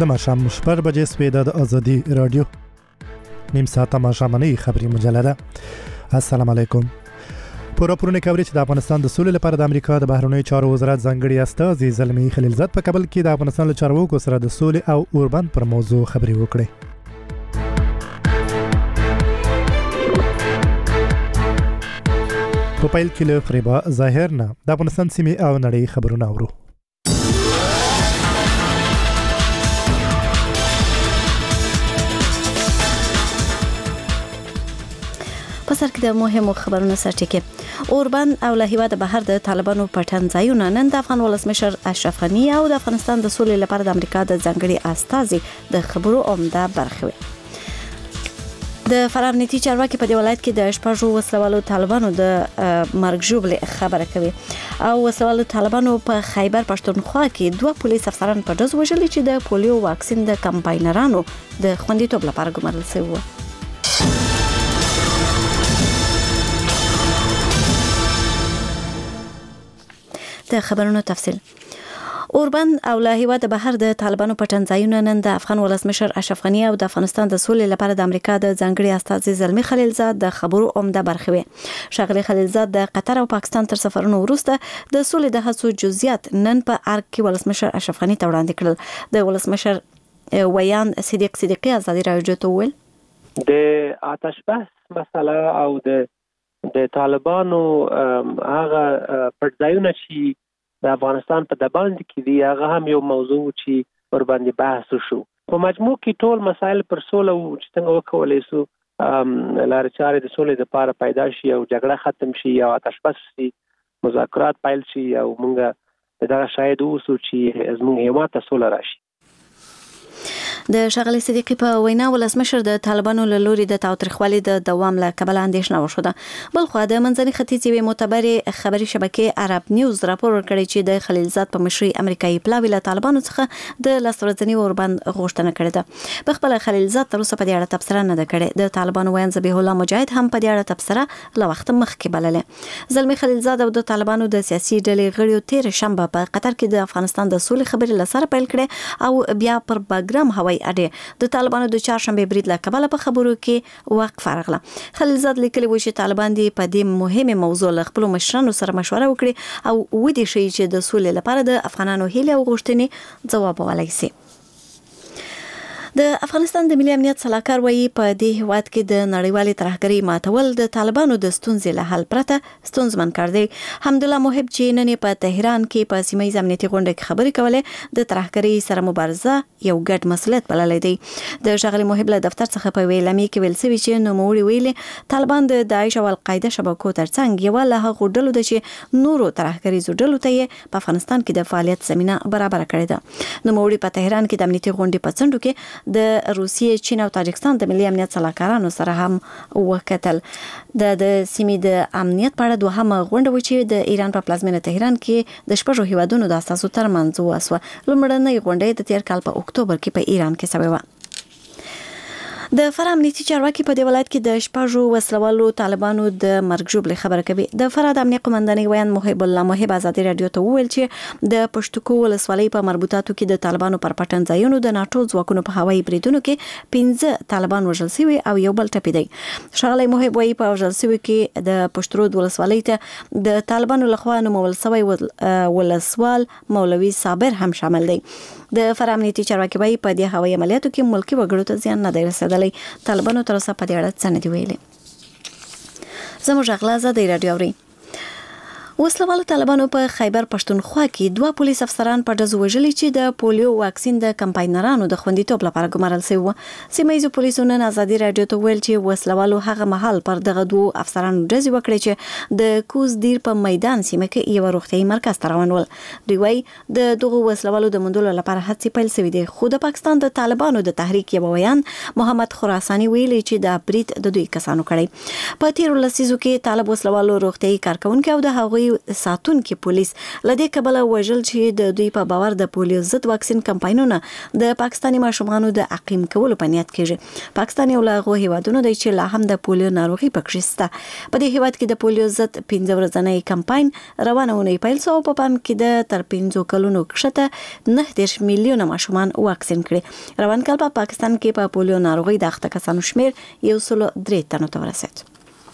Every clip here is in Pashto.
د ماښام 8 بجې سوې د ازادي رادیو نیم ساعته ماښامنۍ خبري مجله ده. السلام علیکم. پورونه کوي چې د افغانستان د سولې لپاره د امریکا د بهرنیو چارو وزارت ځانګړي استازي زلمي خلیلزاد په کابل کې د افغانستان له چارواکو سره د سولې او اوربند پر موضوع خبري وکړي. په پیل کې له فریبا ظاهر نه د افغانستان سیمې او نړۍ خبرونه اورو. په سر کې د مهمو خبرونو سرټکی. اوربند او له هیواده بهر د طالبانو پټن ځایونه نن د افغان ولسمشر اشرف غنی او د افغانستان د سولې لپاره د امریکا د ځانګړي استازي د خبرو عمده برخه وي. د فرار نیتی چارواکي په دې ولایت کې د شپږو وسلوالو طالبانو د مرګ ژوبل خبره کوي او وسلوالو طالبانو په خیبر پښتونخوا کې 2 پولیس افسران په ډز وژلي چې د پولیو واکسین د کمپاینرانو د خوندیتوب لپاره ګمارل شوی و. د خبرونو تفصیل. اوربند او له هیواده بهر د طالبانو پټن ځایونه نن د افغان ولسمشر اشرف غنی او د افغانستان د سولې لپاره د امریکا د ځانګړي استازي زلمي خلیلزاد د خبرو عمده برخه وي. شغله خلیلزاد د قطر او پاکستان تر سفرونو وروسته د سولې د هڅو جزئیات نن په ارګ کې ولسمشر اشرف غنی ته وړاندې کړل. د ولسمشر ویان صدیقی ازادي راډیو ته ویل د آتش بس مسله او د طالبانو هغه پټځایونه چې د افغانستان په دباندې کې دی هغه هم یو موضوع چې ور باندې بحث شو. په مجموع کې ټول مسایل پر سوله او چې څنګه وکولای شو لارې چارې د سولې لپاره پیدا شي او جګړه ختم شي او آتش بس شي مذاکرات پیل شي او موږ دا شاید اوسو چې زموږ هیواد ته سوله راشي. د شغله صدیقی په وینا ولسمشر د طالبانو له لوري د تاوتریخوالي د دوام له کبل اندیشنه وشوده. بل خو د منځني ختیځ یوې معتبرې خبري شبکې عرب نیوز راپور ورکړی چې د خلیلزاد په مشرۍ امریکایي پلاوی له طالبانو څخه د لاسورځنی اوربند غوښتنه کړې ده. په خپل خلیلزاد تر اوسه په دې اړه تبصره نه ده کړې. د طالبانو ویان ذبیح الله مجاهد هم په دې اړه تبصره له وخت مخکې بلله. زلمی خلیلزاد او د طالبانو د سیاسي ډلې غړیو تیر شنبه په قطر کې د افغانستان د سولې خبرې لسره پیل کړې او بیا پر باګرام هوایي اډې د طالبانو د چهارشنبه برید له کبله په خبرو کې وقفه راغله. خلیلزاد لیکلی و چې طالبان دې په دې مهمه موضوع له خپل مشرانو سره مشوره وکړي او ودې شي چې د سولې لپاره د افغانانو هیله او غوښتنې ځواب ولای شي. د افغانستان د ملي امنیت صلاحکار وایي په دې هیواد کې د نړیوالې ترهګرۍ ماتول د طالبانو د ستونزې له حل پرته ستونزمن کار دی. حمدالله محب چې نن په تهران کې په سیمه امنیتي غونډه کې خبرې کولې د ترهګرۍ سره مبارزه یو ګډ مسؤلیت بللی دی. د شغله محب له دفتر څخه په ویلامي کې ویل شوی چې نوموړي ویلي طالبان د داعش او القاعده شبکو ترڅنګ یو له هغو ډلو ده چې نورو ترهګریزو ډلو ته په افغانستان کې د فعالیت زمينه برابر کړې ده. نوموړي په تهران کې د امنیتي غونډې په څنډو کې د روسیې، چین او تاجکستان د ملي امنیت صلاحکارانو سره هم وکتل. د سیمې د امنیت په اړه دوهمه غونډه و چې د ایران په پلازمینه تهران کې د شپږو هیوادونو د اساسو ترمنځ وسوه. لومړنۍ غونډه د تیر کال په اکتوبر کې په ایران کې شوې و. د فرا امنیتي چارواکي په دې ولایت کې د شپږو وسلوالو طالبانو د مرګ ژوبل خبره کوي. د فرا د امنیت قومندانۍ ویان محب الله محب ازادي رادیو ته وویل چې د پښتوکو ولسوالۍ په مربوطاتو کې د طالبانو پر پټن ځایونو د ناټو ځواکونو په هوایي بریدونو کې 15 طالبان وژل شوي او یو بل ټپي دی. شغله محب وایي په وژل شوي کې د پښترود ولسوالۍ ته د طالبانو لخوا نومول شوی ولسوال مولوي صابر هم شامل دی. د فرا امنیتي چارواکي وایي په دې هوایي عملیاتو کې ملکی وګړو ته زیان نه دی رسیدلی. طالبانو تر اوسه په دې اړه څه نه دی ویلي. زموږ غلا ازادي رادیو اوري. وسلوالو طالبانو په خیبر پښتونخوا کې 2 پولیس افسران په ډز وژلي چې د پولیو واکسین د کمپاینرانو د خوندیتوب لپاره ګمارل شوی و. سیمه ییزو پولیسو نن ازادي رادیو ته ویل چې وسلوالو هغه مهال پر دغه 2 افسرانو ډز وکړي چې د کوز دیر په میدان سیمه کې یو روغتيایي مرکز ته روان ول. دوی وايي د دغه وسلوالو د مندلو لپاره هڅې پیل شوې دي. خو د پاکستان د طالبانو د تحریک یو ویان محمد خراساني ویلي چې د برید د دوی کسانو کړی. په تیر لسیزو کې طالب وسلوالو روغتيایي کارکونکو او د هغوی ساتونکو پولیس لدې کبله وژل چې د دوی په باور د پولیو ضد واکسین کمپاینونه د پاکستاني ماشومانو د عقیم کولو په نیت کېږي. پاکستان یو له هغو هیوادونو دی چې لا هم د پولیو ناروغي پکې شته. په دې هیواد کې د پولیو ضد 15 ورځنی کمپاین روانه ونې پیل شو په پام کې د تر 15 کلونو کښته 9 میلیونه ماشومان واکسین کړي. روان کال په پاکستان کې په پولیو ناروغي د اخته کسانو شمیر 103 تنو ته ورسید.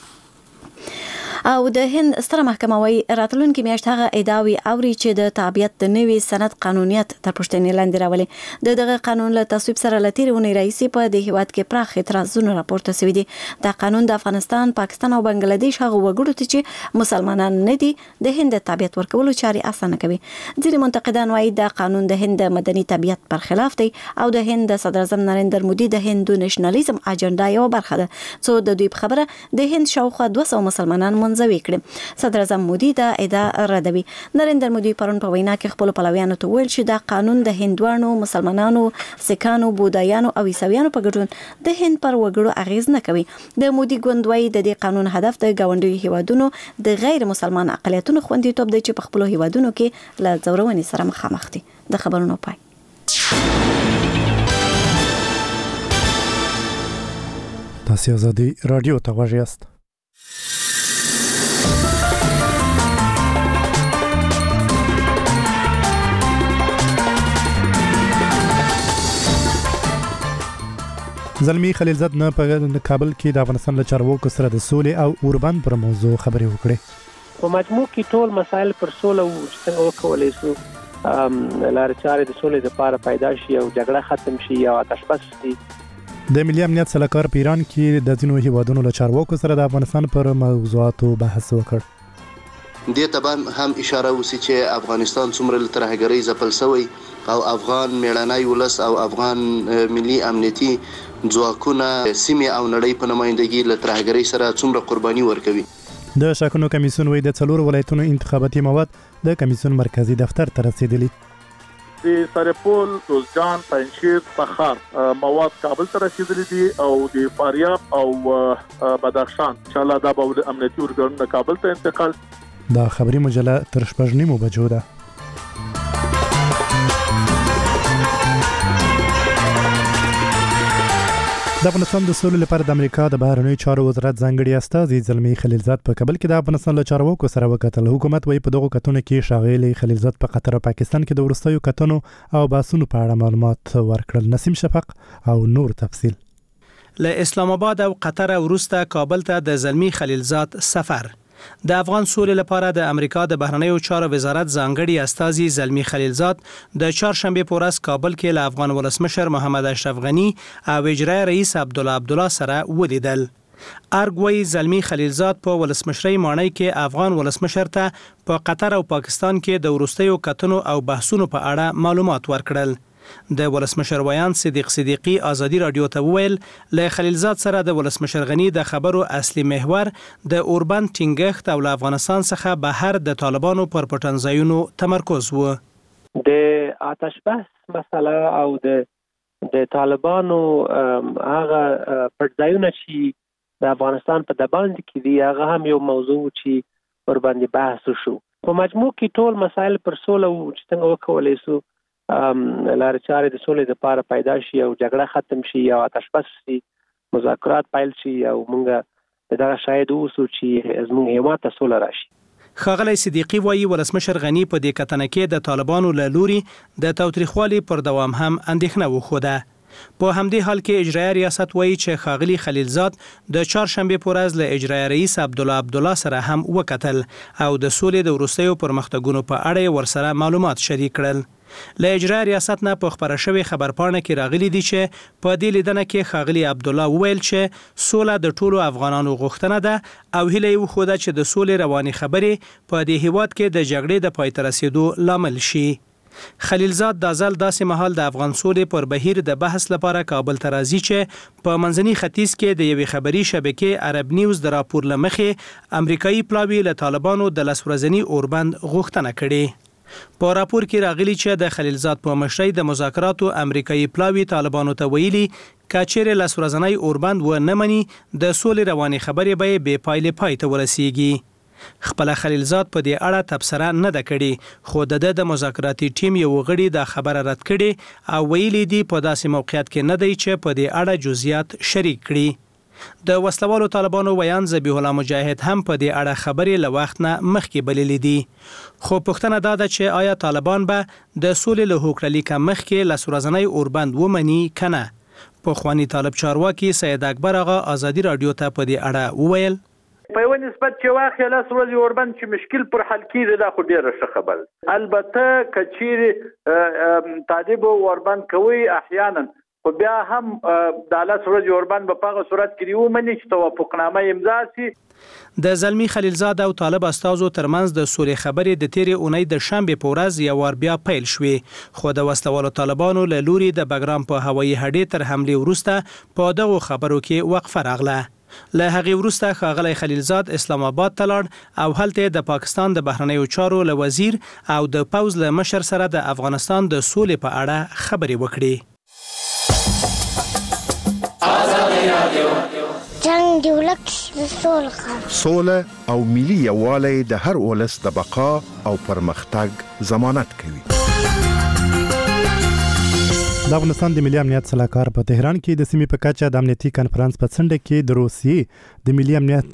او د هند ستره محکمه وايي راتلونکي میاشت هغه ادعاوي اوري چې د تابعیت د نوي سند قانونیت تر پوښتنې لاندې راولي. دغه قانون له تصویب سره لتیرونی رئیسي په د هیواد کې پراخ اعتراضونه راپورته شوي دي. دا قانون د افغانستان، پاکستان او بنگلاديش هغه وګړو ته چې مسلمانان نه دي د هند تابعیت ورکولو چاري اسانه کوي. ځینې منتقدان وايي دا قانون د هند مدني طبيعت پر خلاف دی او د هند صدر اعظم نریندر مودي د هندو نېشنلیزم اجنډا یو برخه ده. څو د دوی په خبره د هند شاوخوا 200 مسلمانان منځوي کړي. صدر اعظم مودي دا ادعا ردوي. نریندر مودي پرون په وینا کې خپل پلویانو ته ویل چې دا قانون د هندوانو، مسلمانانو، سکانو، بودایانو او عیسویانو په ګډون د هند پر وګړو اغیز نه کوي. د مودي ګوند وايي د دې قانون هدف د ګاونډي هیوادونو د غیر مسلمان اقلیتونو خوندیتوب دی چې په خپل هیوادونو کې له ځورونې سره مخامخ دي. د خبرونو پای. تاسو آزادي رادیو ته غوږ یاست. زلمی خلیلزاد نه په کابل کې د افغانستان له چارواکو سره د سولې او اوربند پر موضوع خبرې وکړې. په مجموع کې ټول مسایل پر سوله او څنګه وکولای شو لارې چارې د سولې لپاره پیدا شي او جګړه ختم شي او آتش بس شي. د ملي امنیت سلاکار په ایران کې د ځینو هیوادونو له چارواکو سره د افغانستان پر موضوعاتو بحث وکړ. دې ته هم اشاره وسی چې افغانستان څومره له ترهګرۍ ځپل شوی او افغان میړنی ولس او افغان ملي امنیتي ځواکونه سیمه او نړۍ په نمائندګي له ترهګرۍ سره څومره قرباني ورکوي. د شاکنو کمیسیون وی د 4 ولایتونو انتخاباتي مواد د کمیسیون مرکزی دفتر ته رسیدلی. د سرپول، دوزجان، پنجشیر، تخار مواد کابل ته رسیدلي دي او د فاریاب او بدخشان ان شاء الله دا به امنیتي ورګرونه کابل ته انتقال. دا خبري مجله تر 8:30 بجو ده. د افغانستان د سولې لپاره د امریکا د بهرنیو چارو وزارت ځانګړي استازي زلمی خلیلزاد په کابل کې د افغانستان له چارواکو سره وکتل. حکومت وايي په دغه کتنو کې ښاغلي خلیلزاد په قطر او پاکستان کې د ورستیو کتنو او بحثونو په اړه معلومات ورکړل. نسیم شفق او نور تفصیل. له اسلام آباد او قطر وروسته کابل ته د زلمی خلیلزاد سفر. د افغان سولې لپاره د امریکا د بهرنیو چارو وزارت ځانګړي استازي زلمی خلیلزاد د چهارشنبه په ورځ کابل کې له افغان ولسمشر محمد اشرف غنی او اجرایي رئیس عبدالله سره ولیدل. ارګوي زلمی خلیلزاد په ولسمشرۍ مانۍ کې افغان ولسمشر ته په قطر او پاکستان کې د ورستیو کتنو او بحثونو په اړه معلومات ورکړل. د ولسمشر ویان صدیق صدیقی آزادی رادیو ته ویل له خلیلزاد سره د ولسمشر غنی د خبرو اصلي محور د اوربند ټینګښت او افغانستان څخه بهر د طالبانو پر پټنځایونو تمرکز و. د آتش بس مسله او د طالبانو هغه پټځایونه چې د افغانستان په دباند کې دي هغه هم یو موضوع چې ور باندې بحث شو. په مجموع کې ټول مسایل پر سوله او څنګه وکولای شو لارې چارې د سولې لپاره پیدا شي او جګړه ختم شي او آتش بس شي، مذاکرات پیل شي او موږ دغه شاهد اوسو چې زموږ هیواد ته سوله راشي. ښاغلی صدیقی وایي ولسمشر غنی په دې کتنه کې د طالبانو له لوري د تاوتریخوالي پر دوام هم اندېښنه وښوده. په همدې حال کې اجرایي ریاست وایي چې ښاغلی خلیلزاد د چهارشنبه په ورځ له اجرایي رئیس عبدالله سره هم وکتل او د سولې د وروستیو پرمختګونو په اړه ورسره معلومات شریک کړل. له اجرایي ریاست نه په خبره شوې خبرپاڼه کې راغلي دي چې په دې لیدنه کې ښاغلی عبدالله وویل چې سوله د ټولو افغانانو غوښتنه ده او هیله یې وښوده چې د سولې روانې خبرې په دې هیواد کې د جګړې د پای ته رسیدو لامل شي. خلیلزاد د ځل داسې مهال د افغان سولې پر بهیر د بحث لپاره کابل ته راځي چې په منځني ختیځ کې د یوې خبري شبکې عرب نیوز د راپور له مخې امریکایي پلاوي له طالبانو د 10 ورځني اوربند غوښتنه کړې. په راپور کې راغلي چې د خلیلزاد په مشرۍ د مذاکراتو امریکایي پلاوي طالبانو ته ویلي کچېرې 10 ورځنی اوربند و نه مني د سولې روانې خبرې به بې پایلې پای ته ورسیږي. خپل خلیلزاد په دې اړه تبصره نه ده کړې، خو د مذاکراتي ټیم یو غړي دا خبره رد کړې او ویلي دي په داسې موقعیت کې نه دی چې په دې اړه جزئیات شریک کړي. د وسلوالو طالبانو ویان ذبیح الله مجاهد هم په دې اړه خبرې له وخت نه مخکې بللې دي، خو پوښتنه دا ده چې آیا طالبان به د سولې له هوکړلیک مخکې له ورځنی اوربند ومني کنه. پخوانی طالب چارواکي سید اکبر آغا آزادی رادیو ته په دې اړه وویل: په یو نسبت چې واخې لاس ورځې اوربند چې مشکل پر حل کیږي دا خو ډیره ښه خبر. البته کچیر طالب اوربند کوي احیانا، خو بیا هم د لاس ورځې اوربند په هغه صورت کې ومني چې توافقنامه امضا شي. د زلمی خلیلزاد او طالب استازو ترمنځ د سولې خبرې د تیرې اونۍ د شنبه په ورځ یو ور بیا پیل شوې، خو د وسلوالو طالبانو له لوري د بګرام په هوایي هډې تر حمله وروسته په دغه خبرو کې وقفه راغله. له هغې وروسته ښاغلی خلیلزاد اسلام آباد ته لاړ او هلته د پاکستان د بهرنیو چارو له وزیر او د پوځ له مشر سره د افغانستان د سولې په اړه خبرې وکړې. جنگ دی ولک سوله او ملي یووالی د هر ولس د بقا او پرمختګ ضمانت کوي. د افغانستان د ملي امنیت صلاحکار په تهران کې د سیمې په کچه د امنیتي کانفرنس په څنډه کې د روسیې د ملي امنیت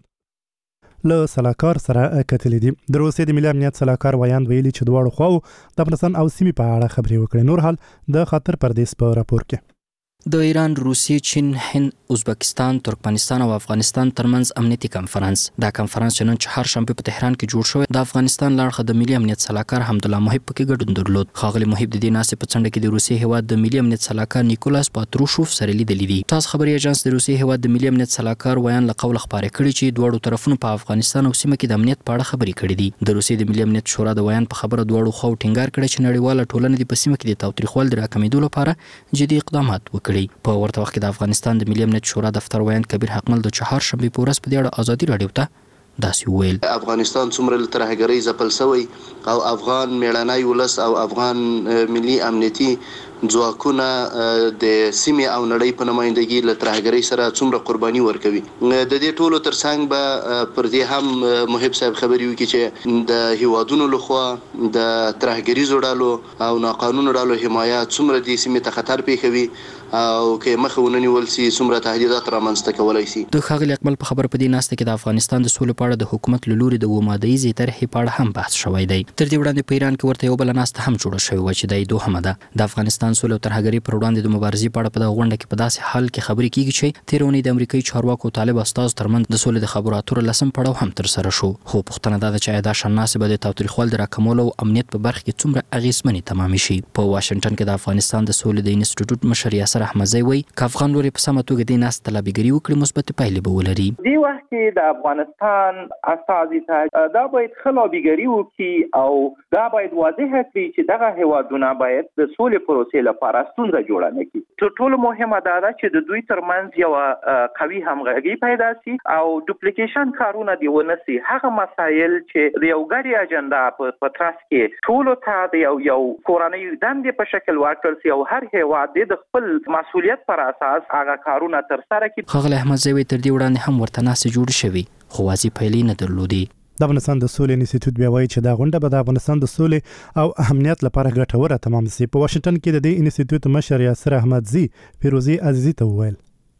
له صلاحکار سره کتلې دي. د روسیې د ملي امنیت صلاحکار ویان ویلي چې دواړو خواو د افغانستان او سیمې په اړه خبرې وکړې. نور حال د خاطر پردیس په راپور کې. د ایران، روسیې، چین، هند، ازبکستان، ترکمنستان او افغانستان ترمنځ امنیتي کانفرنس. دا کانفرنس چې نن چهارشنبه په تهران کې جوړ شو، د افغانستان لاړخه د ملي امنیت صلاحکار حمدالله محب پکې ګډون درلود. خاغلی محب د دې ناسې په څنډه کې د روسیې هیواد د ملي امنیت صلاحکار نیکولاس پاتروشوف سره لیدلې دي. تاسو خبري ایجنس د روسیې هیواد د ملي امنیت صلاحکار ویان له قوله خبرې کړې چې دوه طرفونو په افغانستان او سیمه کې د امنیت په اړه خبرې کړې دي. د روسیې د ملي امنیت شورا د ویان په خبره دوه خو ټینګار کړی چې نړیواله ټولنه د په سیمه کې د تاوتریخوالي د راکمېدو لپاره جدي اقدامات وکړي. په ورته وخت کې د افغانستان د ملي امنیت شورا دفتر ویان کبیر حقمل د چهارشنبه په ورځ په دې اړه آزادي رادیو ته داسې ویل: افغانستان څومره ترهګرۍ ځپل شوی او افغان میړنی ولس او افغان ملي امنیتي ځواکونه د سیمې او نړۍ په نمائندګۍ له ترهګرۍ سره څومره قرباني ورکوي. د دې ټولو ترڅنګ به پر دې هم محب صاحب خبري وکړي چې د هیوادونو لخوا د ترهګریزو ډالو او ناقانونو ډالو حمایت څومره د سیمې ته خطر پیښوي او که مخه ونیول شي څومره تهدیدات رامنځته کولای شي. د ښاغلي اکمل په خبره په دې ناسته کې د افغانستان د سولې په اړه د حکومت له لوري د ومادیزې طرحې په اړه هم بحث شوی دی. تر دې وړاندې په ایران کې ورته یو بل ناسته هم جوړه شوې وه چې د دوحمه ده. د افغانستان سولې او ترهګرۍ پر وړاندې د مبارزې په اړه په دغه غونډه کې په داسې حال کې خبرې کیږي چې تېره اونۍ د امریکایي چارواکو او طالب استازو ترمنځ د سولې د خبرو اترو لسم پړاو هم ترسره شو. خو پوښتنه دا ده چې آیا دا شناسې به د تاوتریخوالي د راکمولو او امنیت په برخه کې څومره اغېزمنې تمامې شي. په واشنګټن کې د افغانستان د سولې د انسټیټیوټ مشر یاسر احمدزی وایي که افغان لوري په سمه توګه دې ناستې طلبیګري وکړي مثبتې پایلې به ولري. دې وخت کې د افغانستان استازي ته دا باید ښه لابیګري وکړي او دا باید واضح کړي چې دغه هیوادونه باید د سولې پروسې لپاره ستونزه جوړه نه کړي. تر ټولو مهمه دا ده چې د دوی ترمنځ یو قوي همغږي پیدا شي او ډوپلیکیشن کارونه دی ونه شي. هغه مسایل چې د یو ګډي اجنډا په ترڅ کې ټولو ته د یو کورنۍ دندې په شکل ورکړل شي او هر هیواد د خپل مسؤلیت پر اساس هغه کارونه ترسره کړي. خاغلی احمدزی تر دې وړاندې هم ورته ناسې جوړ شوي خو واضح پایلې نه درلودې. د افغانستان د سولې انسټیټیوټ بیا وایي چې دا غونډه به د افغانستان د سولې او امنیت لپاره ګټوره تمام شي. په واشنګټن کې د دې انسټیټیوټ مشر یاسر احمدزی فیروزی عزیزی ته وویل: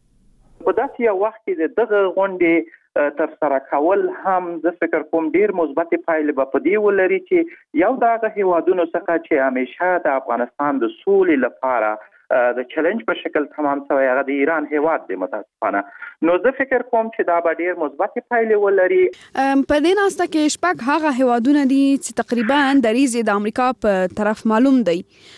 په داسې یو وخت کې دغه غونډې تر سره کول هم زه فکر کوم ډیر مثبت پایلې به په دې ولري چې یو دغه هیوادونو څخه چې همیشه د افغانستان د سولې لپاره د چیلنج په شکل تمام شوی هغه د ایران هیواد دی متاسفانه. نو زه فکر کوم چې دا به ډیر مثبت پایلې ولري. په دې ناسته کې شپږ هغه هیوادونه دي چې تقریبا د ریزې د امریکا په طرف معلوم دی.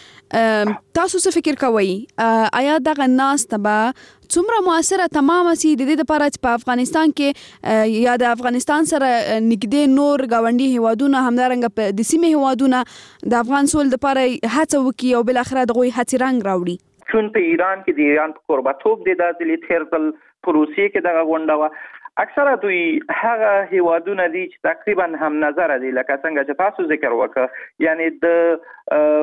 تاسو څه فکر کوئ آیا دغه ناسته به څومره موثره تمام شي د دې لپاره چې په افغانستان کې یا د افغانستان سره نږدې نور گاونډي هیوادونه همدارنګه د سیمې هیوادونه د افغان سول لپاره هڅه وکړي او بل اخر دغه هڅې رنګ راوړي؟ چون په ایران کې د ایران په قربتوب د داسې تیرتل پروسې کې دغه غونډه و اکثره دوی هغه هیوادونه دي چې تقریبا هم نظر دي لکه څنګه چې تاسو ذکر وکړ، یعنی د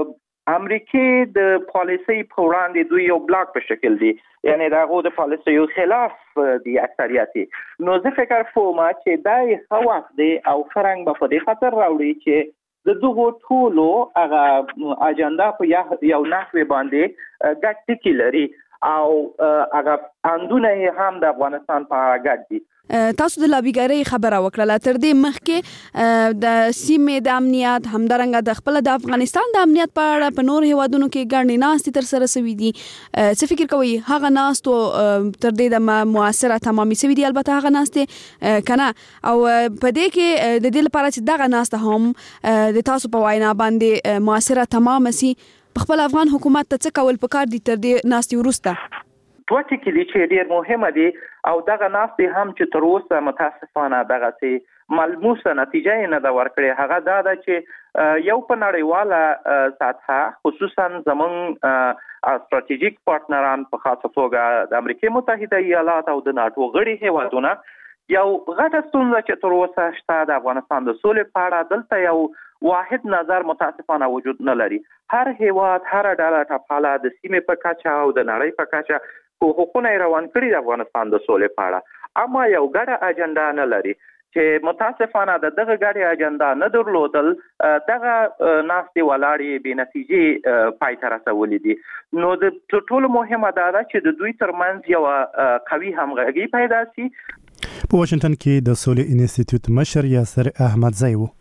امریکای د پالیسي په وړاندې دوی یو بلاک په شکل دي، یعنی دغه د پالیسیو خلاف دي اکثریتي. نو زه فکر کوم چې دا یو وخت دی او فرنګ په دې خاطر راوړي چې د دغه ټولو هغه اجنډا په یو نحوه باندې ګډ ټکی لري او هغه اندونه هم د افغانستان په اړه ګډ دي. تاسو د لابیګری خبره وکړه، تر دې مخکې د سیمې د امنیت همدارنګه د خپل د افغانستان د امنیت په اړه په نور هیوادونو کې ګڼې ناستې تر سره شوې دي. څه فکر کوئ هغه ناستو تر دې د موثره تمامي شوې دي؟ البته هغه ناستې کنه او په دې کې د دې لپاره چې دغه ناسته هم د تاسو په وینا باندې موثره تمام شي، په خپل افغان حکومت ته څه کول پکار دي تر دې ناستې وروسته؟ دوه ټکي دي چې ډېر مهمه دي او دغه ناستې هم چې تر اوسه متاسفانه دغه سي ملموسه نتیجه نه دا ورکړي. هغه دا ده چې یو په نړیواله سطحه خصوصا زمون استراتیژیک پارتنران په خاصه توګه د امریکای متحده ایالات او د ناتو غړي هیوادونه یو غټه ستونزه چې تر اوسه شته د افغانستان د سولې په اړه دلته یو واحد نظر متاسفانه وجود نه لري. هر هیواد هر ډله ټاپاله د سیمې په کچه او د نړۍ په کچه حقوقونه روان کړی د افغانستان د سولې په اړه، اما یو ګډه اجنډا نه لري چې متاسفانه دغه ګډه اجنډا نه درلودل دغه ناستې ولاړې بې نتیجې پای ته رسولې دي. نو د ټولو مهمه دا ده چې د دوی ترمنځ یو قوي همغږي پیدا شي. په واشنگټن کې د سولې انسټیټیوټ مشر یاسر احمدزی و.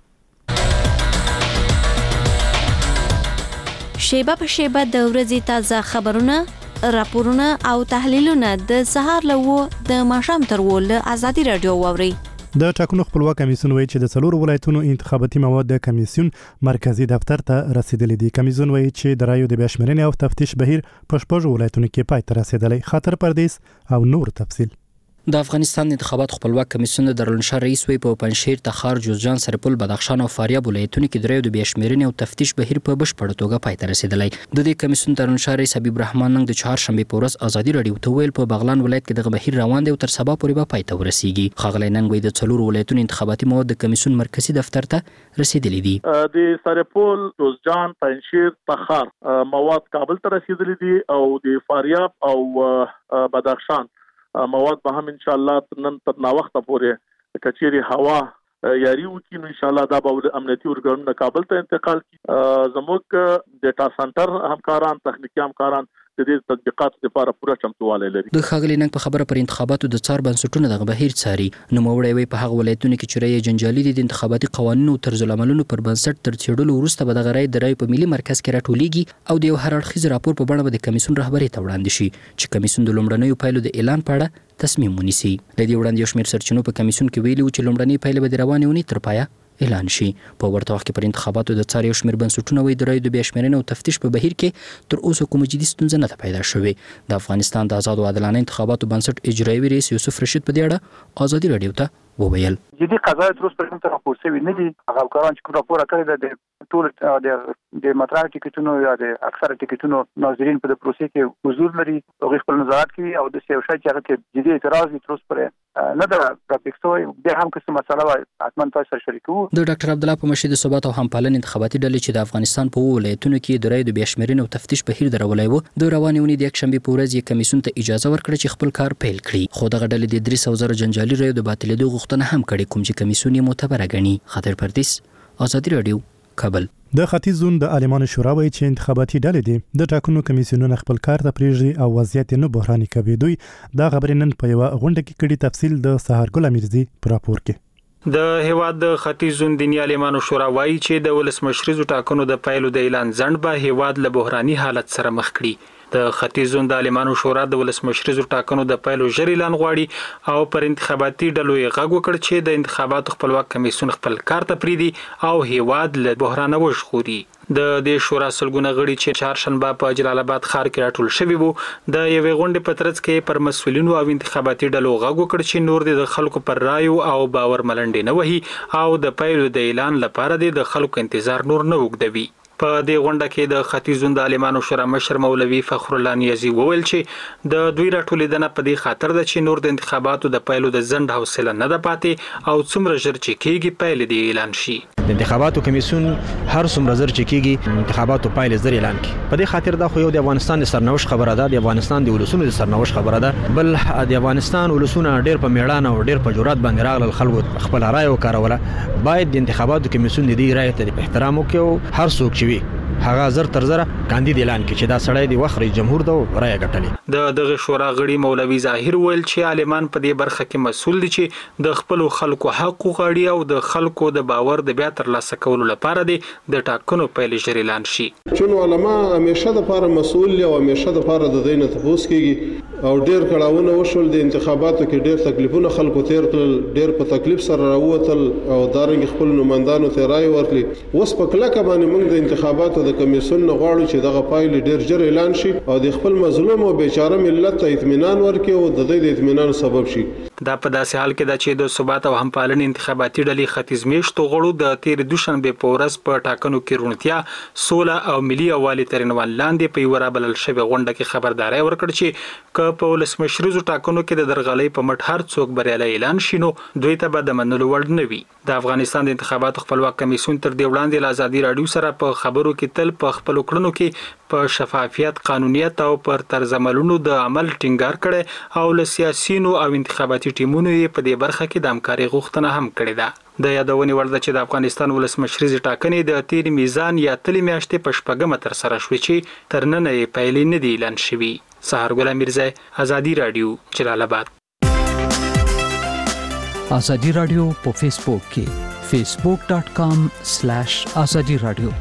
شیبه په شیبه د ورځې تازه خبرونه، راپورونه او تحلیلونه د سهار له د ماښام تر له ازادي رادیو واوري. د ټاکنو خپلواک کمیسیون وایي چې د څلورو ولایتونو انتخاباتي مواد د کمیسیون مرکزی دفتر ته رسیدلي دي. کمیسیون وایي چې د رایو د بشمېرنې او تفتیش بهیر په شپږو ولایتونو کې پای ته رسیدلی. خاطر پردیس او نور تفصیل. د افغانستان انتخابات خپلواک کمیسیون د دارالانشار رئیس وی په پنجشیر، تخار، جوزجان، سرپل، بدخشان او فاریاب ولایتونو کې د رایو د بشمېرنې او تفتیش بهیر په بشپړه توګه پای ته رسیدلی. د دې کمیسیون دارالانشار رئیس حبیب الرحمن نن د چهارشنبه په ورځ ازادي رادیو ته ویل په بغلان ولایت کې دغه بهیر روان دی او تر سبا پورې به پای ته ورسیږي. ښاغلی ننګ وی د څلورو ولایتونو انتخاباتي مواد د کمیسیون مرکزی دفتر ته رسیدلي دي. د سرپل، جوزجان، پنجشیر، تخار مواد کابل ته رسیدلي دي او د فاریاب او بدخشان مواد به هم ان شاء الله نن تر نا وخت پورې کچيري هوا یاري وکړي. ان شاء الله دا به امنیتي ورګرونه کابل ته انتقال کړي. زموږ ډیټا سنټر همکاران، تخنیکی همکاران د دې تطبیقاتو لپاره پوره چمتووالی لري. د ښاغلي ننګ په خبره پر انتخاباتو د څار بنسټونو دغه بهیر څاري. نوموړی وایي په هغه ولایتونو کې چې رایې جنجالي دي د انتخاباتي قوانینو او طرزالعملونو پر بنسټ تر څېړلو وروسته به دغه رایې د رایو په ملي مرکز کې راټولیږي او د یو هر اړخیز راپور په بڼه به د کمیسیون رهبرۍ ته وړاندې شي چې کمیسیون د لومړنیو پایلو د اعلان په اړه تصمیم ونیسي. د دې وړاندې یو شمېر سرچینو په کمیسیون کې ویلي و چې لومړنۍ پایلې به د روانې اونۍ تر پایه اعلان شي. په ورته وخت کې پر انتخاباتو د څار یو شمېر بنسټونه وایي د رایو د بشمېرنې او تفتیش په بهیر کې تر اوسه کومه جدي ستونزه نه ده پیدا شوې. د افغانستان د آزاد او عادلانه انتخاباتو بنسټ اجرایوي رئیس یوسف رشید په دې اړه ازادي رادیو ته وویل. جدي قضایا تر اوسه پورې راپور شوی نه دي. هغه کاران چې کوم راپور کړی د ټول د مطرح ټیکټونو یا د اکثره ټیکټونو ناظرین په د پروسې کې حضور لري او خپل نظارت کوي او د سیو شای چې هغه کې جدي اعتراض تر اوسه پورې نه دا راپیکسوي. بیا هم کومه مسله وای حتما تاسو سره شریکو. د ډاکټر عبد الله په مشر د ثبات او همپالن انتخاباتي ډلې چې د افغانستان په ولایتونو کې د رایو د بشمېرنې او تفتیش بهیر درولای وو د روانې اونۍ د یکشنبه په ورځ یې کمیسیون ته اجازه ورکړه چې خپل کار پیل کړي. خو دغه ډلې د 300,000 جنجالي رایو د باطلېدو غوښتنه هم کړې کوم چې کمیسیون یې معتبره ګڼي. خاطر پردیس، ازادي رادیو، کابل. د ختیځ زون د عالمانو شورا وایي چې انتخاباتي ډلې دي د ټاکنو کمیسیونونه خپل کار ته پریږدي او وضعیت نه بحراني کوي. دوی دا خبرې نن په یو غونډه کې کړي. تفصیل د سهارګل امیرزي په راپور کې. د هیواد د ختیځ زون دینی عالمانو شورا وایي چې د ولسمشریزو ټاکنو د پایلو د اعلان ځنډ به هیواد له بحراني حالت سره مخ کړي. د ختیځ زون د عالمانو شورا د ولسمشریزو ټاکنو د پایلو ژر اعلان غواړي او پر انتخاباتي ډلو یې غږ وکړ چې د انتخاباتو خپلواک کمیسیون خپل کار ته پریږدي او هیواد له بحران وژغوري. د دې شورا سلګونه غړي چې چهارشنبه په جلال آباد ښار کې راټول شوي وو د یوې غونډې په ترڅ کې پر مسؤلینو او انتخاباتي ډلو غږ وکړ چې نور د خلکو پر رایو او باور ملنډې نه وهي او د پایلو د اعلان لپاره د خلکو انتظار نور نه وګدوي. په دې غونډه کې د ختیځ زون د عالمانو شورا مشر مولوي فخر الله نیازي وویل چې د دوی راټولیدنه په دې خاطر ده چې نور د انتخاباتو د پایلو د ځنډ حوصله نه ده پاتې او څومره ژر چې کېږي پایلې دې اعلان شي. د انتخاباتو کمیسیون هر څومره زر چې کیږي انتخاباتو پایلې زر اعلان کړي. په دې خاطر دا خو یو د افغانستان د سرنوشت خبره ده، د افغانستان د ولسونو د سرنوشت خبره ده. بل د افغانستان ولسونه ډېر په میړانه او ډېر په جرأت باندې راغلل، خلکو خپل رائے وکاروله. باید د انتخاباتو کمیسیون د دې رائے ته احترام وکړي او هر څوک چې وي هغه زر تر زره کاندید اعلان کړي چې دا سړی دی وخت رئیس جمهور ته رائے ګټلې. دغه شورا غړي مولوي ظاهر ویل چې عالمان په دې برخه کې مسؤل دي چې د خپل خلکو حق غواړي او د خلکو د باور د بیا ترلاسه کولو لپاره د ټاکنو پیل ژر اعلان شي. چون علما همیشه د لپاره مسؤل دي او همیشه د لپاره د دینه تفوس کیږي او ډیر کړهونه وشول. د انتخاباتو کې ډیر تکلیفونه خلکو تیر کړل، ډیر په تکلیف سره راووتل او دارنګ خپل نمائندانو ته رائے ورکړي. اوس په کلکه باندې موږ د انتخاباتو د کمیسیون نه غواړو چې دغه پایلې ډیر ژر اعلان شي او د خپل مظلوم او بیچاره ملت ته اطمینان ورکړي او د دې اطمینان سبب شي. دا په داسې حال کې ده چې د ثبات او همپالنې انتخاباتي ډلې ختیځ میشتو غړو د تیر دوشنبه په ورځ په ټاکنو کې رونتیا، سوله او ملي یووالي تر عنوان لاندې په یوه رابلل شوې غونډه کې خبرداري ورکړه چې که په ولسمشریزو ټاکنو کې د درغلۍ په مټ هر څوک بریالی اعلان شي نو دوی ته به د منلو وړ نه وي. د افغانستان د انتخاباتو خپلواک کمیسیون تر دې وړاندې له ازادي راډیو سره په خبرو کې تل په خپلو کړنو کې په شفافیت، قانونیت او پر طرز عملونو د عمل ټینګار کړي او له سیاسيونو او انتخاباتي ټیمونو یې په دې برخه کې د همکارۍ غوښتنه هم کړې ده. د یادونې وړ ده چې د افغانستان ولسمشریزې ټاکنې د تیر میزان یا تلې میاشتې په شپږمه تر سره شوې چې تر ننه یې پیلې نه دي اعلان شوي. سهارګل امیرزی، ازادي راډیو، جلال آباد. ازادي راډیو په فیسبوک کې facebook.com/ازادي راډیو.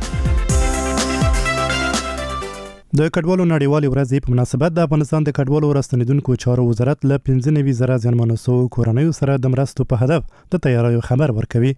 د کډوالو نړیوالې ورځې په مناسبت د افغانستان د کډوالو راستنیدونکو چارو وزارت له 95,000 زیانمنو شویو کورنیو سره د مرستو په هدف د تیاریو خبر ورکوي.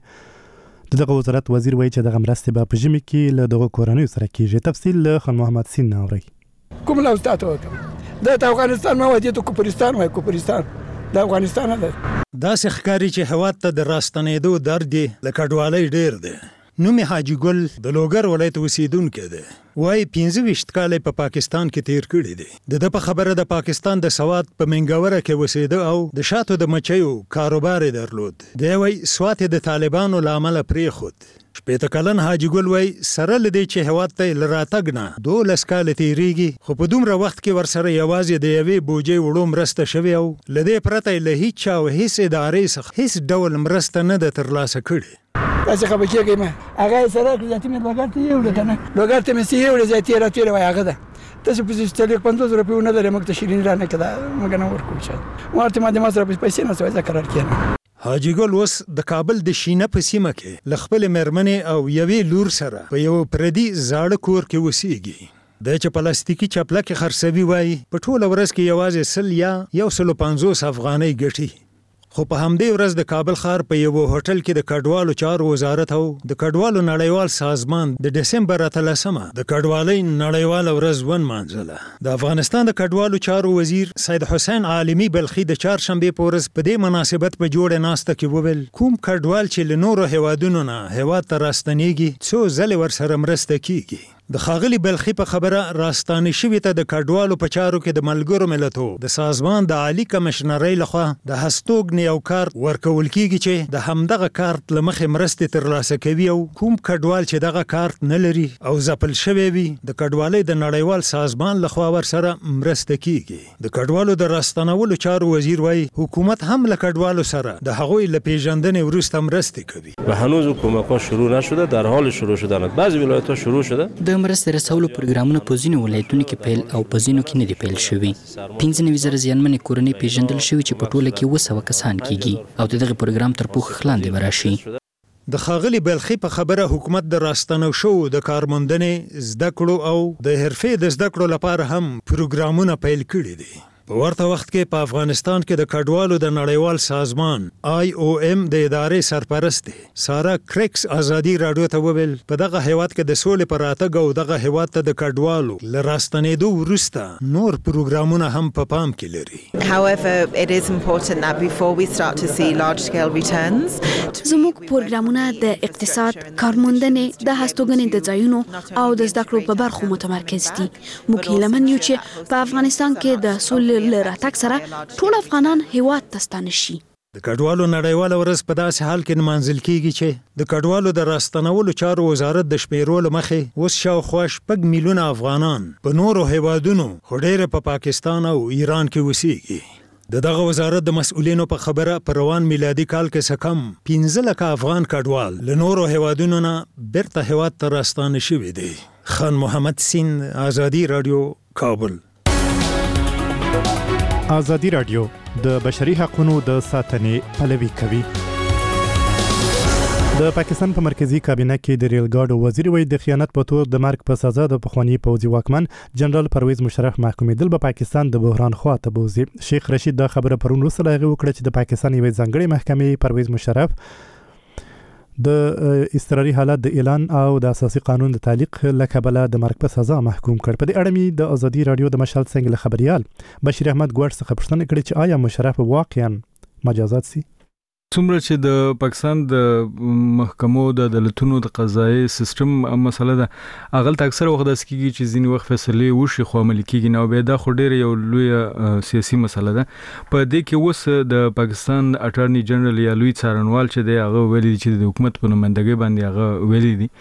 دغه وزارت وزیر وایي چې دغه مرستې به په ژمي کې له دغه کورنیو سره کیږي. تفصیل له خان محمد سین ناوري. کوم لا استاد وکم د افغانستان ما ودی ته کوپرستان وای، کوپرستان د افغانستان ده. دا ښکاری چې هواد ته د راستنیدو درد له کډوالۍ ډیر دی. نوم حاجی ګل د لوګر ولایت اوسیدونکی دی. وای 25 کال په پاکستان کې تیر کړی دی. د په خبره د پاکستان د سواد په منګوره کې وسیده او د شاتو د مچیو کاروبار درلود. دی وای سواد د طالبانو لامل پرې خود. شپېته کلن حاجی ګل وای سره لدی چې هواد ته لراتګ نه 12 کال تیریږي، خو په دومره وخت کې ورسره یوازې د یوې بوجې وړو مرسته شوی او لدی پرته له هیڅ چا او هیڅ ادارې څخه هیڅ ډول مرسته نه ده ترلاسه کړې. تاسو خبر کېږئ ما هغه سره ځاتې مې لوګر ته یو کنه لوګر ته مې سي یو ځاتې راته وای هغه ده. تاسو په 50 روپیو نه لري مکه شیرین رانه کړه مګ نه ورکو چې ورته ما د مصر په پیسې نه سوې ذکر کړم. حاجی ګل اوس د کابل د شینه په سیمه کې ل خپل مرمنې او یوې لور سره په یو پردي زاړه کور کې وسیږي. د چې پلاستیکي چپله کې خرڅوي وای په ټوله ورځ کې یوازې 100 یا 150 افغانۍ ګټي. خو په همدې ورځ د کابل ښار په یو هوټل کې د کډوالو چارو وزارت او د کډوالو نړیوال سازمان د دسمبر 13مه د کډوالۍ نړیواله ورځ ونمانځله. د افغانستان د کډوالو چارو وزیر سید حسین عالمي بلخي د چهارشنبه په ورځ په دې مناسبت په جوړه ناسته کې وویل کوم کډوال چې له نورو هیوادونو نه هیواد ته راستنیږي څو ځله ورسره مرسته کیږي. د خاغلی بلخي په خبره راستانه شوی ته د کډوالو په چارو کې د ملګرو ملتو د سازمان د عالی کمشنرۍ لخوا د هستوګنې او کارت ورکول کیږي چې د همدغه کارت لمخې مرستې ترلاسه کوي او کوم کډوال چې دغه کارت نه لري او ځپل شوی وي د کډوالۍ د نړیوال سازمان لخوا ورسره مرسته کیږي. د کډوالو د راستنولو چارو وزیر وایي حکومت هم له کډوالو سره د هغوی له پیژندنې وروسته مرستې کوي. و هنوز کمک‌ها شروع نشده، در حال شروع شدن. بعضی ولایت‌ها شروع شده. د مرستې رسولو پروګرامونه په ځینو ولایتونو کې پیل او په ځینو کې نه دي پیل شوي. 95,000 زیانمنې کورنۍ پیژندل شوي چې په ټوله کې 200 کسان کیږي او دغه پروګرام تر پوښښ لاندې براشي. د خاغلی بلخي په خبره حکومت د راستنو شو د کارموندنې زده کړو او د حرفې د زده کړو لپاره هم پروګرامونه پیل کړي دي. په ورته وخت کې په افغانستان کې د کډوالو د نړیوال سازمان IOM د ادارې سرپرست سارا کریکس ازادي راډیو ته وویل په دغه هیواد کې د سولې پر راتګ او دغه هیواد ته د کډوالو ل راستنېدو وروسته نور پروګرامونه هم په پام کې لري. However, it is important that before we start to see large scale returns زموږ پروګرامونه د اقتصاد، کارموندنې، د هستوګنې د ځایونو او د زده کړو په برخو متمرکز دي. موږ هیله من یو چې په افغانستان کې د سولې له راتګ سره ټول افغانان هیواد ته ستانه شي. د کډوالو نړیواله ورځ په داسې حال کې نمانځل کیږي چې د کډوالو د راستنولو چارو وزارت د شمیرولو مخې اوس شاوخوا 6 میلیونه افغانان په نورو هیوادونو خو ډېر په پاکستان او ایران کې اوسېږي. دغه وزارت د مسؤلینو په خبره پر روان میلادي کال کې سکم 15 لک افغان کډوال له نورو هیوادونو نه بیرته هیواد ته راستانه شوي دي. خان محمد سین، آزادی رادیو، کابل. آزادی رادیو د بشري حقوقو د ساتنې پلوي کوي. د پاکستان په مرکزی کابینه کې د ریل ګاډو وزیر وای د خیانت په تور د مرګ په سزا د پخوانی پوځي واکمن جنرال پرویز مشرف محکومېدل به پاکستان د بحران خواته بوزي. شیخ رشید دا خبره پرون وروسته وکړه چې د پاکستان یوې ځانګړې محکمې پرویز مشرف د اضطراري حالت د اعلان او د اساسي قانون د تعلیق لکبله د مرګ په سزا محکوم کړ. په دې اړه می د آزادی رادیو د مشال څنګه خبريال بشیر احمد ګوړ څخه پوښتنه کړې چې آیا مشرف واقعا مجازات سي؟ څومره چې د پاکستان د محکمو د عدالتونو د قضایي سیستم مسله ده، اغل ته اکثر وخت داس کیږي چې ځینې وخت فیصله وشي خو عملي کیږي نه، به دا خو ډېر یو لوی سیاسي مسله ده. په دې کې اوس د پاکستان اټارنی جنرال یا لوی څارنوال چې دی هغه ویلي چې د حکومت په نمائندګۍ باندې هغه ویلي دي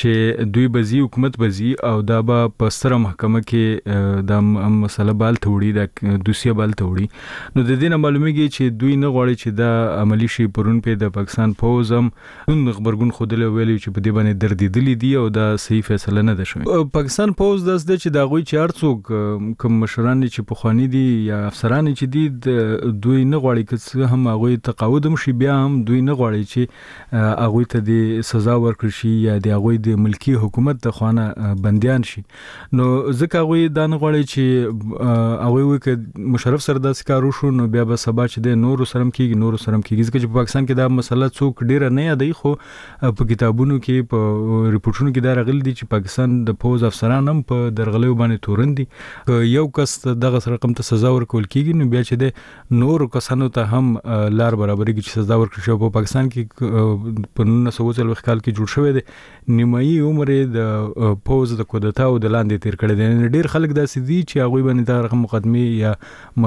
چې دوی بزی حکومت بزی او دا به په ستره محکمه کې د مسله بال توړي د دوسیه بال توړي. نو د دې نه معلومیږي چې دوی نه غواړي چې دا عملی پرون په د پاکستان پوزم نن خبرګون خوده ویلي چې په دې باندې دردیدلی دي او دا صحیح فیصله نه ده شوې. پاکستان پوز داس د چې دا غوي چار څوک کوم مشران چې په خواني دي یا افسران چې دي دوی نه غواړي چې هم هغه تقاعد شي، بیا هم دوی نه غواړي چې هغه ته د سزا ورکړي شي یا د هغه د ملکی حکومت د خوانه بنديان شي. نو ځکه هغه دا نه غواړي چې هغه وکړي مشرف سره داس کارو شو، نو بیا به سبا چې د نور سرم کیږي ځکه چې پاکستان کې دا مسله څوک ډیره نه یادي، خو په کتابونو کې په ریپورتونو کې دا راغلي دي چې پاکستان د پوز افسران هم په درغلیو باندې تورن دي. یو کس دغه رقم ته سزا ورکول کیږي نو بیا چې د نور کسانو ته هم لار برابرېږي چې سزا ورکړي شي. په پاکستان کې په 1940 کال کې جوړ شوی دی، نیمایي عمر د پوز د کودتا او د لاندې تیر کړی دی. ډیر خلک داسې دي چې هغه باندې دا رقم مقدمه یا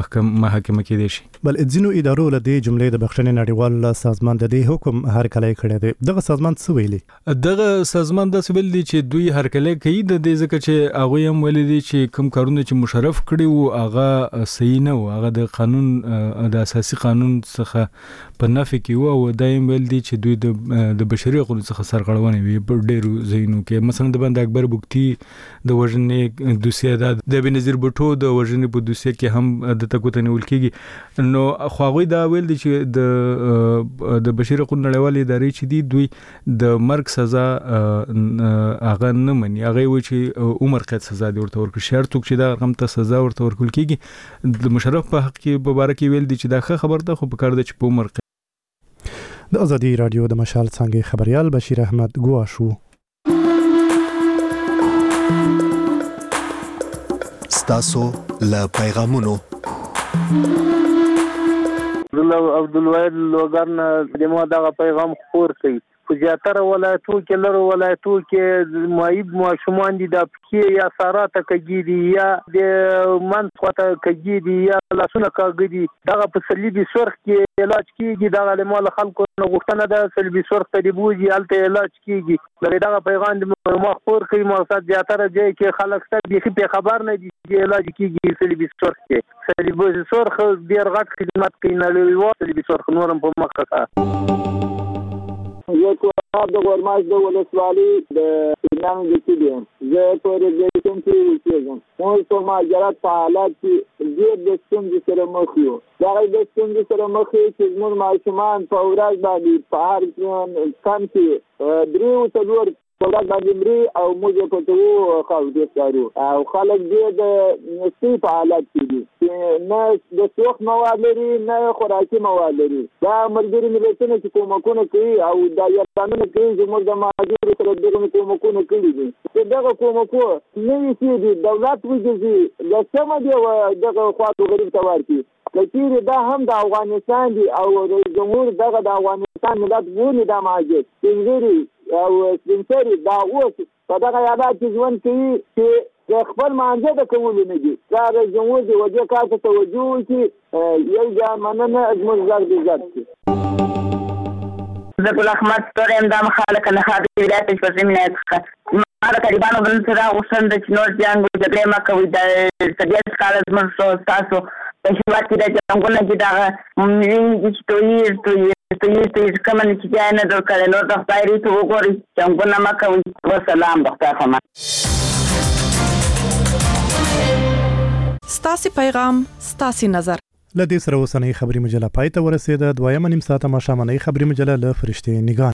محاکمه کې دي شي. بل ځینو ادارو له دې جملې د بخښنې نړیوال سازمان د دې حکم هرکلی کړی دی. دغه سازمان څه ویلي؟ دغه سازمان د سویل دي چې دوی هرکلی کوي د دې ځکه چې هغه هم ویلي دي چې کوم کارونه چې مشرف کړي وو هغه صحیح نه وو، هغه د قانون د اساسي قانون څخه په نفي کې وو او دایم ویل دي چې دوی د بشري حقوقو څخه سرغړونه وي په ډیرو ځایونو کې. مثلا د بند اکبر بوکتی د وژنې دوسیه ده، د بنظیر بوټو د وژنې په دوسیه کې هم د تکوت نیول کیږي. نو خو هغه دا ویل دي چې د بشري حقوقو نړیوالې ادارې چې دي دوی د مرګ سزا هغه نه مني، هغه وایي چې عمر قید سزا دی ورته ورکړي شي. هر څوک چې دا رقم ته سزا ورته ورکول کیږي د مشرف په حق کې په باره کې ویل دي چې دا ښه خبر ده، خو په کار ده چې په عمر. د آزادی رادیو د مشال څنګه خبريال بشیر احمد ګواشو. ستاسو له پیغامونو عبدالواحد لوګرن دمو دغه پیغام خور کوي. په زیاتره ولایتو کې لرو ولایتو کې مایب ماشومان دي د پکې یا ساراته کېږي دي یا د منځخواته کېږي دي یا لاسونه کېږي دي. دغه په صلیبي سرخ کې علاج کېږي. دغه له مال خلکو نه غوښتنه ده صلیبي سرخ ته دی بوزي هلته علاج کېږي. دغه پیغام ما خور کوي. مقصد زیاتره ځای کې خلک ستاسو بيخي په خبر نه دي چې علاج کېږي صلیبي سرخ کې. صلیبي سرخ ډیر غټ خدمت کوي نه لوي صلیبي سرخ نورم په مخه کا. زه کوم د ورماش د ولسوالۍ د نن د کېدم زه په ریزیشن کې اوسېږم. موږ په مهاجرت په حالات کې ډېر د ستونزې سره مخ یو. دغه د ستونزې سره مخ یو چې زموږ ماشومان په ورځ باندې په هر کم کې 3-4 ولادت باندې مري او موږ په توو خاصه کارو او خلک دې د نسبي په حالت کې دي چې نه د سوخ مواد لري نه خوراکي مواد لري. دا ملګری ملتونه چې کومکونه کوي او دا یادونه کوي چې موږ د مهاجرو سره دغه کومکونه کوي دي. دغه کومکو نه یې دي دولت وګوري د سم دی دغه خواطو غریب ته ورکړي. کچیر دا هم د افغانستان دی او د جمهور دغه د افغانستان ملت وونی د مهاجر څنګه او سپینسری دا اوس په دغه حالات کې ژوند کوي چې د خپل مانځه د کولو نه دي دا رئیس جمهور دی وجه کار ته توجه وکړي یو ځای مننه زموږ زړه دې عزت زه ګل احمد ستورم د مخالفت نه خاطر ولایت په زمینه څخه ما د طالبانو بل سره اوسند چې نور جنگ جګړه ما کوي د طبيعت کال زموږ تاسو په هیواد کې د جنگونو کې دا ملي توي کمن چې ځای نه درکړل نو د خدای ته وګورئ جنگونو ما کوي والسلام بخته فما ستاسي پیغام ستاسي نظر لدې سره اوسنۍ خبري مجله پای ته ورسېده. دویمه نیم ساعته ماښامنۍ خبري مجله له فرشتي نگاه